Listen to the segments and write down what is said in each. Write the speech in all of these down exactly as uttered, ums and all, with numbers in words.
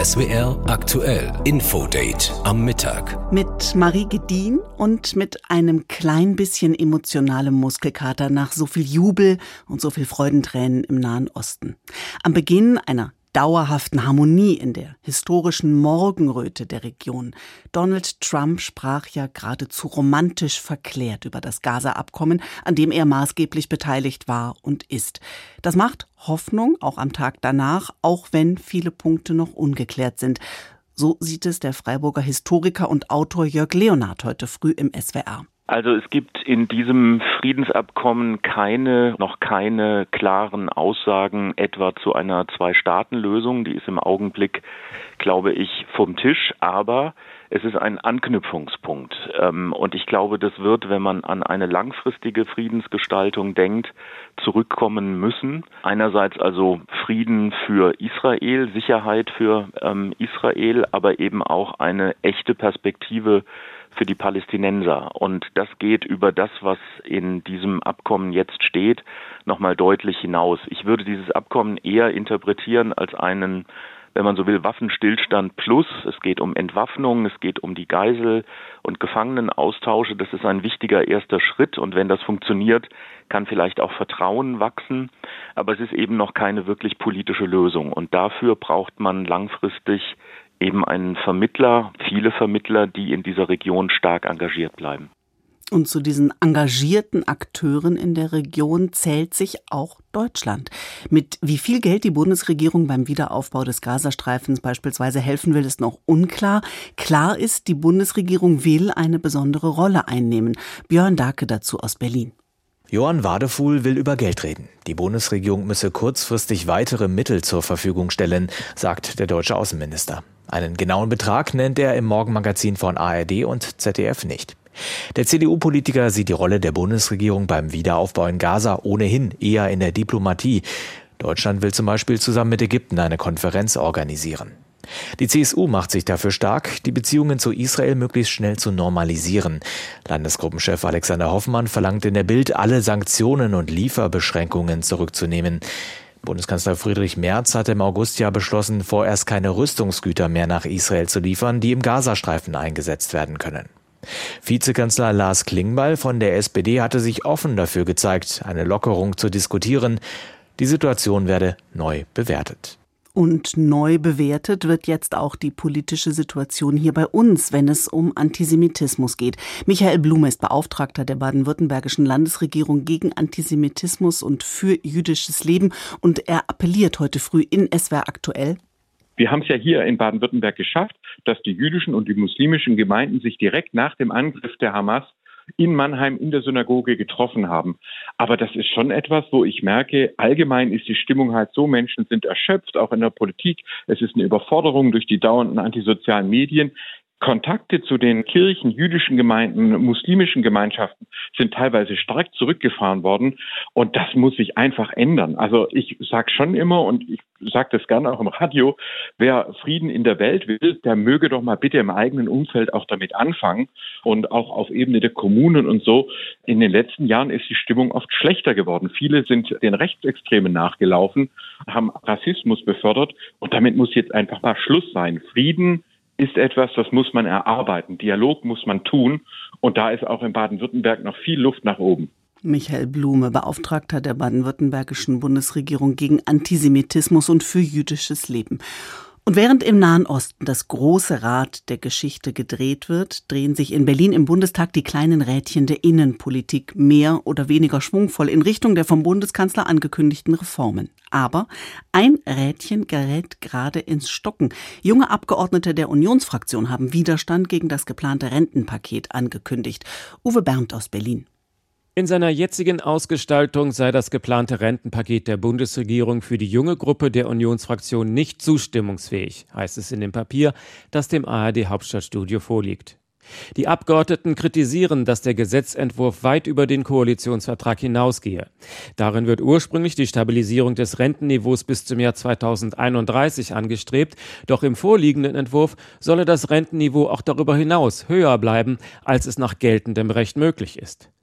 S W R aktuell Infodate am Mittag. Mit Marie Gedin und mit einem klein bisschen emotionalem Muskelkater nach so viel Jubel und so viel Freudentränen im Nahen Osten. Am Beginn einer dauerhaften Harmonie in der historischen Morgenröte der Region. Donald Trump sprach ja geradezu romantisch verklärt über das Gaza-Abkommen, an dem er maßgeblich beteiligt war und ist. Das macht Hoffnung, auch am Tag danach, auch wenn viele Punkte noch ungeklärt sind. So sieht es der Freiburger Historiker und Autor Jörg Leonhard heute früh im S W R. Also es gibt in diesem Friedensabkommen keine, noch keine klaren Aussagen etwa zu einer Zwei-Staaten-Lösung. Die ist im Augenblick, glaube ich, vom Tisch, aber es ist ein Anknüpfungspunkt. Und ich glaube, das wird, wenn man an eine langfristige Friedensgestaltung denkt, zurückkommen müssen. Einerseits also Frieden für Israel, Sicherheit für Israel, aber eben auch eine echte Perspektive für die Palästinenser. Und das geht über das, was in diesem Abkommen jetzt steht, nochmal deutlich hinaus. Ich würde dieses Abkommen eher interpretieren als einen, wenn man so will, Waffenstillstand plus. Es geht um Entwaffnung, es geht um die Geisel- und Gefangenenaustausche. Das ist ein wichtiger erster Schritt. Und wenn das funktioniert, kann vielleicht auch Vertrauen wachsen. Aber es ist eben noch keine wirklich politische Lösung. Und dafür braucht man langfristig eben einen Vermittler, viele Vermittler, die in dieser Region stark engagiert bleiben. Und zu diesen engagierten Akteuren in der Region zählt sich auch Deutschland. Mit wie viel Geld die Bundesregierung beim Wiederaufbau des Gazastreifens beispielsweise helfen will, ist noch unklar. Klar ist, die Bundesregierung will eine besondere Rolle einnehmen. Björn Dake dazu aus Berlin. Johann Wadefuhl will über Geld reden. Die Bundesregierung müsse kurzfristig weitere Mittel zur Verfügung stellen, sagt der deutsche Außenminister. Einen genauen Betrag nennt er im Morgenmagazin von A R D und Z D F nicht. Der C D U-Politiker sieht die Rolle der Bundesregierung beim Wiederaufbau in Gaza ohnehin eher in der Diplomatie. Deutschland will zum Beispiel zusammen mit Ägypten eine Konferenz organisieren. Die C S U macht sich dafür stark, die Beziehungen zu Israel möglichst schnell zu normalisieren. Landesgruppenchef Alexander Hoffmann verlangt in der Bild, alle Sanktionen und Lieferbeschränkungen zurückzunehmen. Bundeskanzler Friedrich Merz hatte im August ja beschlossen, vorerst keine Rüstungsgüter mehr nach Israel zu liefern, die im Gazastreifen eingesetzt werden können. Vizekanzler Lars Klingbeil von der S P D hatte sich offen dafür gezeigt, eine Lockerung zu diskutieren. Die Situation werde neu bewertet. Und neu bewertet wird jetzt auch die politische Situation hier bei uns, wenn es um Antisemitismus geht. Michael Blume ist Beauftragter der baden-württembergischen Landesregierung gegen Antisemitismus und für jüdisches Leben. Und er appelliert heute früh in S W R aktuell. Wir haben es ja hier in Baden-Württemberg geschafft, dass die jüdischen und die muslimischen Gemeinden sich direkt nach dem Angriff der Hamas in Mannheim in der Synagoge getroffen haben. Aber das ist schon etwas, wo ich merke, allgemein ist die Stimmung halt so, Menschen sind erschöpft, auch in der Politik. Es ist eine Überforderung durch die dauernden antisozialen Medien. Kontakte zu den Kirchen, jüdischen Gemeinden, muslimischen Gemeinschaften sind teilweise stark zurückgefahren worden. Und das muss sich einfach ändern. Also ich sage schon immer, und ich sage das gerne auch im Radio, wer Frieden in der Welt will, der möge doch mal bitte im eigenen Umfeld auch damit anfangen. Und auch auf Ebene der Kommunen und so. In den letzten Jahren ist die Stimmung oft schlechter geworden. Viele sind den Rechtsextremen nachgelaufen, haben Rassismus befördert. Und damit muss jetzt einfach mal Schluss sein. Frieden ist etwas, das muss man erarbeiten. Dialog muss man tun. Und da ist auch in Baden-Württemberg noch viel Luft nach oben. Michael Blume, Beauftragter der baden-württembergischen Bundesregierung gegen Antisemitismus und für jüdisches Leben. Und während im Nahen Osten das große Rad der Geschichte gedreht wird, drehen sich in Berlin im Bundestag die kleinen Rädchen der Innenpolitik mehr oder weniger schwungvoll in Richtung der vom Bundeskanzler angekündigten Reformen. Aber ein Rädchen gerät gerade ins Stocken. Junge Abgeordnete der Unionsfraktion haben Widerstand gegen das geplante Rentenpaket angekündigt. Uwe Berndt aus Berlin. In seiner jetzigen Ausgestaltung sei das geplante Rentenpaket der Bundesregierung für die junge Gruppe der Unionsfraktion nicht zustimmungsfähig, heißt es in dem Papier, das dem A R D-Hauptstadtstudio vorliegt. Die Abgeordneten kritisieren, dass der Gesetzentwurf weit über den Koalitionsvertrag hinausgehe. Darin wird ursprünglich die Stabilisierung des Rentenniveaus bis zum Jahr zweitausendeinunddreißig angestrebt, doch im vorliegenden Entwurf solle das Rentenniveau auch darüber hinaus höher bleiben, als es nach geltendem Recht möglich ist.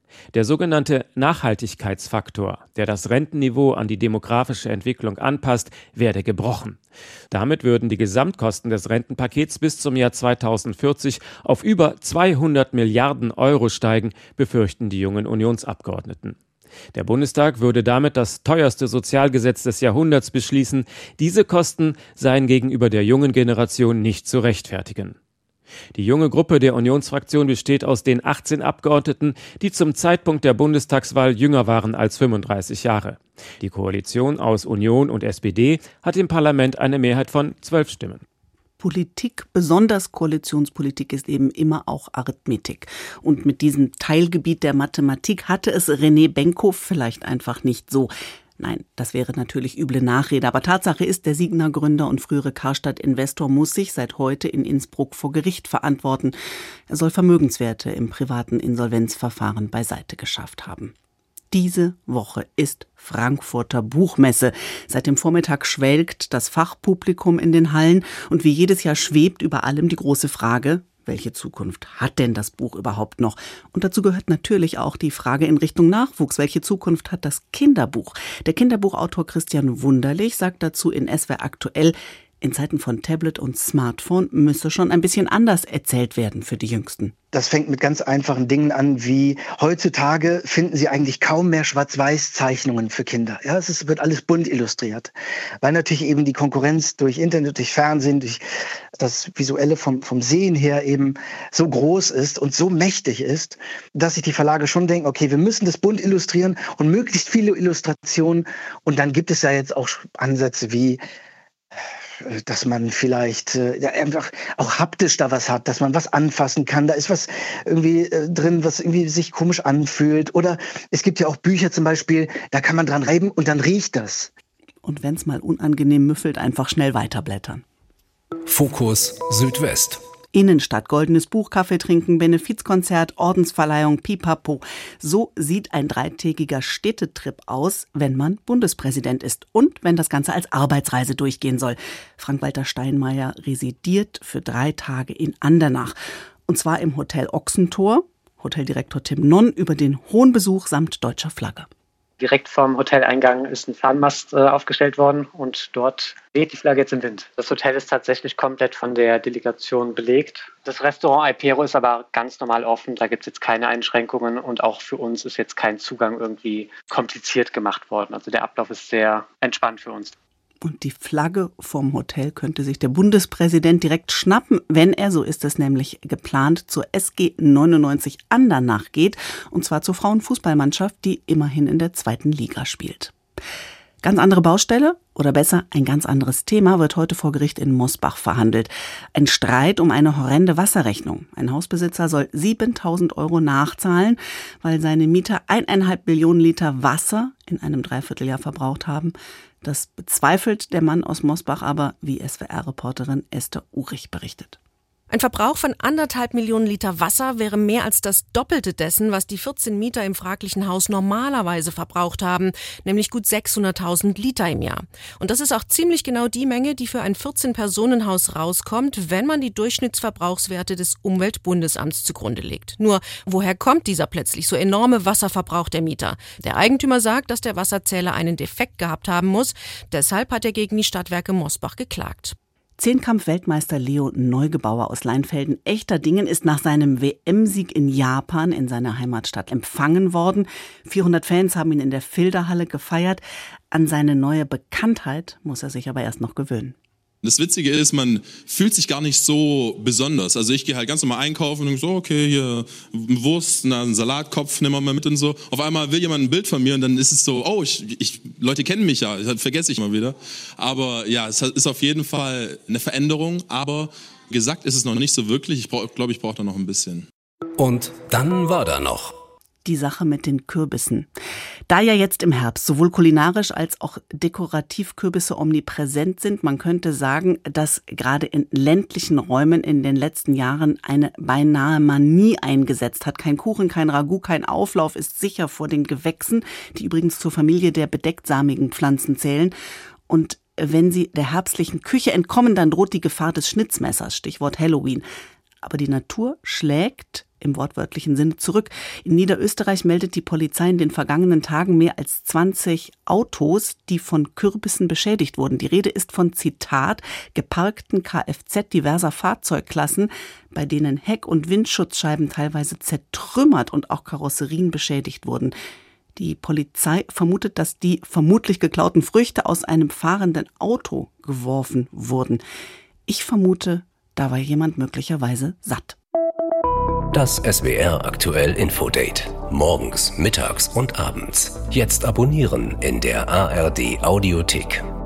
Der sogenannte Nachhaltigkeitsfaktor, der das Rentenniveau an die demografische Entwicklung anpasst, werde gebrochen. Damit würden die Gesamtkosten des Rentenpakets bis zum Jahr zweitausendvierzig auf über zweihundert Milliarden Euro steigen, befürchten die jungen Unionsabgeordneten. Der Bundestag würde damit das teuerste Sozialgesetz des Jahrhunderts beschließen. Diese Kosten seien gegenüber der jungen Generation nicht zu rechtfertigen. Die junge Gruppe der Unionsfraktion besteht aus den achtzehn Abgeordneten, die zum Zeitpunkt der Bundestagswahl jünger waren als fünfunddreißig Jahre. Die Koalition aus Union und S P D hat im Parlament eine Mehrheit von zwölf Stimmen. Politik, besonders Koalitionspolitik, ist eben immer auch Arithmetik. Und mit diesem Teilgebiet der Mathematik hatte es René Benkow vielleicht einfach nicht so. Nein, das wäre natürlich üble Nachrede. Aber Tatsache ist, der Signa-Gründer und frühere Karstadt-Investor muss sich seit heute in Innsbruck vor Gericht verantworten. Er soll Vermögenswerte im privaten Insolvenzverfahren beiseite geschafft haben. Diese Woche ist Frankfurter Buchmesse. Seit dem Vormittag schwelgt das Fachpublikum in den Hallen und wie jedes Jahr schwebt über allem die große Frage, welche Zukunft hat denn das Buch überhaupt noch? Und dazu gehört natürlich auch die Frage in Richtung Nachwuchs. Welche Zukunft hat das Kinderbuch? Der Kinderbuchautor Christian Wunderlich sagt dazu in S W R aktuell, in Zeiten von Tablet und Smartphone müsse schon ein bisschen anders erzählt werden für die Jüngsten. Das fängt mit ganz einfachen Dingen an, wie heutzutage finden Sie eigentlich kaum mehr Schwarz-Weiß-Zeichnungen für Kinder. Ja, es ist, wird alles bunt illustriert, weil natürlich eben die Konkurrenz durch Internet, durch Fernsehen, durch das Visuelle vom, vom Sehen her eben so groß ist und so mächtig ist, dass sich die Verlage schon denken, okay, wir müssen das bunt illustrieren und möglichst viele Illustrationen. Und dann gibt es ja jetzt auch Ansätze wie, dass man vielleicht äh, ja, einfach auch haptisch da was hat, dass man was anfassen kann. Da ist was irgendwie äh, drin, was irgendwie sich komisch anfühlt. Oder es gibt ja auch Bücher zum Beispiel, da kann man dran reiben und dann riecht das. Und wenn es mal unangenehm müffelt, einfach schnell weiterblättern. Fokus Südwest. Innenstadt, goldenes Buch, Kaffee trinken, Benefizkonzert, Ordensverleihung, Pipapo. So sieht ein dreitägiger Städtetrip aus, wenn man Bundespräsident ist und wenn das Ganze als Arbeitsreise durchgehen soll. Frank-Walter Steinmeier residiert für drei Tage in Andernach. Und zwar im Hotel Ochsentor. Hoteldirektor Tim Nonn über den hohen Besuch samt deutscher Flagge. Direkt vorm Hoteleingang ist ein Fahnenmast äh, aufgestellt worden und dort weht die Flagge jetzt im Wind. Das Hotel ist tatsächlich komplett von der Delegation belegt. Das Restaurant Alpero ist aber ganz normal offen, da gibt es jetzt keine Einschränkungen und auch für uns ist jetzt kein Zugang irgendwie kompliziert gemacht worden. Also der Ablauf ist sehr entspannt für uns. Und die Flagge vom Hotel könnte sich der Bundespräsident direkt schnappen, wenn er, so ist es nämlich geplant, zur S G neunundneunzig Andernach geht. Und zwar zur Frauenfußballmannschaft, die immerhin in der zweiten Liga spielt. Ganz andere Baustelle oder besser ein ganz anderes Thema wird heute vor Gericht in Mosbach verhandelt. Ein Streit um eine horrende Wasserrechnung. Ein Hausbesitzer soll siebentausend Euro nachzahlen, weil seine Mieter eineinhalb Millionen Liter Wasser in einem Dreivierteljahr verbraucht haben. Das bezweifelt der Mann aus Mosbach aber, wie S W R-Reporterin Esther Urich berichtet. Ein Verbrauch von anderthalb Millionen Liter Wasser wäre mehr als das Doppelte dessen, was die vierzehn Mieter im fraglichen Haus normalerweise verbraucht haben, nämlich gut sechshunderttausend Liter im Jahr. Und das ist auch ziemlich genau die Menge, die für ein vierzehn-Personen-Haus rauskommt, wenn man die Durchschnittsverbrauchswerte des Umweltbundesamts zugrunde legt. Nur, woher kommt dieser plötzlich so enorme Wasserverbrauch der Mieter? Der Eigentümer sagt, dass der Wasserzähler einen Defekt gehabt haben muss. Deshalb hat er gegen die Stadtwerke Mosbach geklagt. Zehnkampf-Weltmeister Leo Neugebauer aus Leinfelden Echterdingen ist nach seinem W M-Sieg in Japan in seiner Heimatstadt empfangen worden. vierhundert Fans haben ihn in der Filderhalle gefeiert. An seine neue Bekanntheit muss er sich aber erst noch gewöhnen. Das Witzige ist, man fühlt sich gar nicht so besonders. Also ich gehe halt ganz normal einkaufen und denke so, okay, hier Wurst, einen Salatkopf, nehmen wir mal mit und so. Auf einmal will jemand ein Bild von mir und dann ist es so, oh, ich, ich Leute kennen mich ja, das vergesse ich mal wieder. Aber ja, es ist auf jeden Fall eine Veränderung, aber gesagt ist es noch nicht so wirklich. Ich glaube, ich brauche da noch ein bisschen. Und dann war da noch die Sache mit den Kürbissen. Da ja jetzt im Herbst sowohl kulinarisch als auch dekorativ Kürbisse omnipräsent sind, man könnte sagen, dass gerade in ländlichen Räumen in den letzten Jahren eine beinahe Manie eingesetzt hat. Kein Kuchen, kein Ragout, kein Auflauf ist sicher vor den Gewächsen, die übrigens zur Familie der bedechtsamigen Pflanzen zählen. Und wenn sie der herbstlichen Küche entkommen, dann droht die Gefahr des Schnitzmessers, Stichwort Halloween. Aber die Natur schlägt im wortwörtlichen Sinne zurück. In Niederösterreich meldet die Polizei in den vergangenen Tagen mehr als zwanzig Autos, die von Kürbissen beschädigt wurden. Die Rede ist von, Zitat, geparkten Kfz diverser Fahrzeugklassen, bei denen Heck- und Windschutzscheiben teilweise zertrümmert und auch Karosserien beschädigt wurden. Die Polizei vermutet, dass die vermutlich geklauten Früchte aus einem fahrenden Auto geworfen wurden. Ich vermute, da war jemand möglicherweise satt. Das S W R aktuell Infodate. Morgens, mittags und abends. Jetzt abonnieren in der A R D Audiothek.